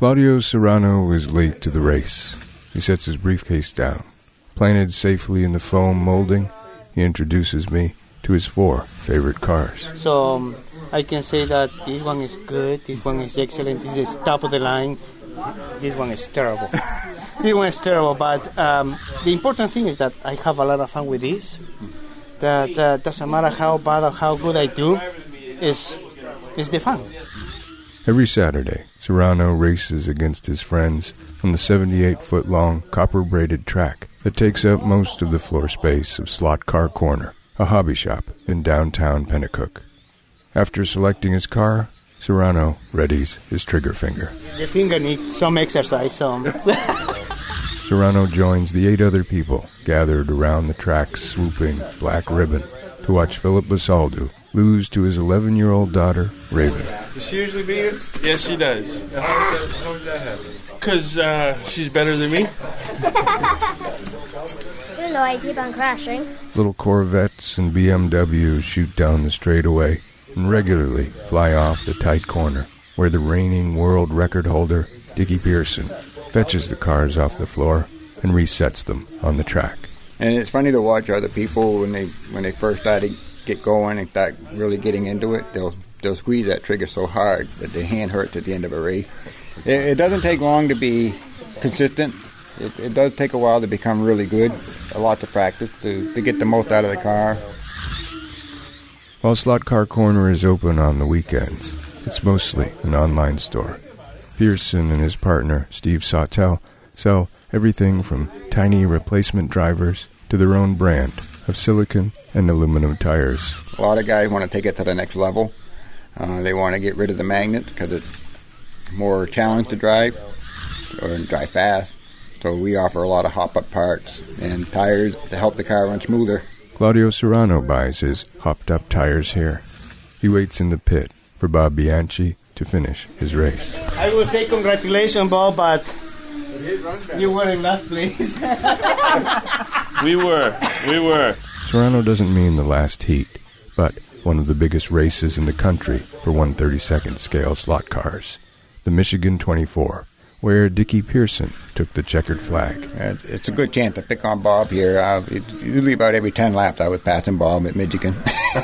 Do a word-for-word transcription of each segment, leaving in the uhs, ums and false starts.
Claudio Serrano is late to the race. He sets his briefcase down. Planted safely in the foam molding, he introduces me to his four favorite cars. So um, I can say that this one is good, this one is excellent, this is top of the line, this one is terrible. This one is terrible, but um, the important thing is that I have a lot of fun with this. That uh, doesn't matter how bad or how good I do, is is the fun. Every Saturday, Serrano races against his friends on the seventy-eight foot long copper-braided track that takes up most of the floor space of Slot Car Corner, a hobby shop in downtown Pennacook. After selecting his car, Serrano readies his trigger finger. The finger needs some exercise. So. Serrano joins the eight other people gathered around the track's swooping black ribbon to watch Philip Basaldu lose to his eleven-year-old daughter, Raven. Does she usually beat you? Yes, she does. How does that, how does that happen? Because uh, she's better than me. You know, I keep on crashing. Little Corvettes and B M Ws shoot down the straightaway and regularly fly off the tight corner where the reigning world record holder, Dickie Pearson, fetches the cars off the floor and resets them on the track. And it's funny to watch other people when they when they first start to get going and start really getting into it. They'll they'll squeeze that trigger so hard that their hand hurts at the end of a race. It, it doesn't take long to be consistent. It, it does take a while to become really good. A lot to practice to, to get the most out of the car. While Slot Car Corner is open on the weekends, it's mostly an online store. Pearson and his partner, Steve Sawtell, sell everything from tiny replacement drivers to their own brand of silicon and aluminum tires. A lot of guys want to take it to the next level. Uh, they want to get rid of the magnet because it's more challenge to drive or drive fast. So we offer a lot of hop-up parts and tires to help the car run smoother. Claudio Serrano buys his hopped-up tires here. He waits in the pit for Bob Bianchi to finish his race. I will say congratulations, Bob, but you were in last place. we were. We were. Serrano doesn't mean the last heat, but one of the biggest races in the country for one thirty-second scale slot cars, the Michigan twenty-four, where Dickie Pearson took the checkered flag. Uh, it's a good chance to pick on Bob here. Uh, it, usually about every ten laps I was passing Bob at Michigan.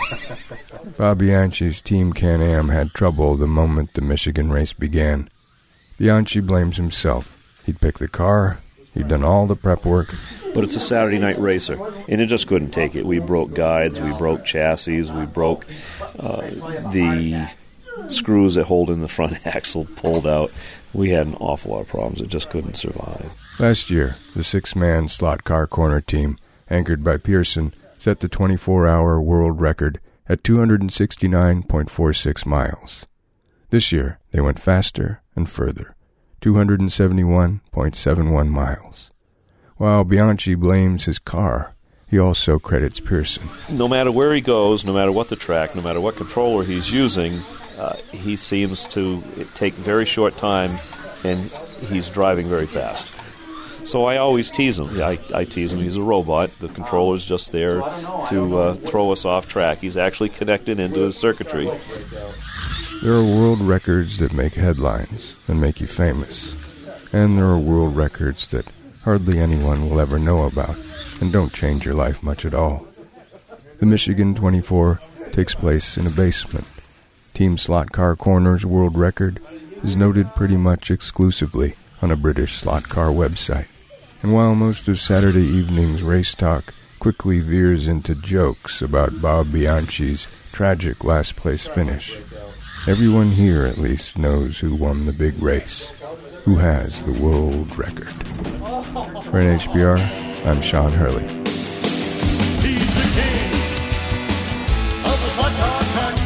Bob Bianchi's Team Can-Am had trouble the moment the Michigan race began. Bianchi blames himself. He'd picked the car, he'd done all the prep work. But it's a Saturday night racer, and it just couldn't take it. We broke guides, we broke chassis, we broke uh, the screws that hold in the front axle pulled out. We had an awful lot of problems. It just couldn't survive. Last year, the six-man Slot Car Corner team, anchored by Pearson, set the twenty-four hour world record at two hundred sixty-nine point four six miles. This year, they went faster and further, two hundred seventy-one point seven one miles. While Bianchi blames his car, he also credits Pearson. No matter where he goes, no matter what the track, no matter what controller he's using, uh, he seems to take very short time, and he's driving very fast. So I always tease him. I, I tease him. He's a robot. The controller's just there to uh, throw us off track. He's actually connected into his circuitry. There are world records that make headlines and make you famous. And there are world records that hardly anyone will ever know about and don't change your life much at all. The Michigan twenty-four takes place in a basement. Team Slot Car Corner's world record is noted pretty much exclusively on a British slot car website. And while most of Saturday evening's race talk quickly veers into jokes about Bob Bianchi's tragic last-place finish, everyone here at least knows who won the big race, who has the world record. For N H B R, I'm Sean Hurley. He's the king of the slot car track.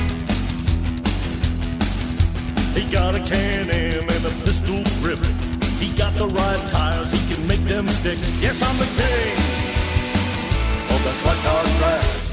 He got a Can-Am and a pistol grip. He got the right tires, he can make them stick. Yes, I'm the king of the slot car track.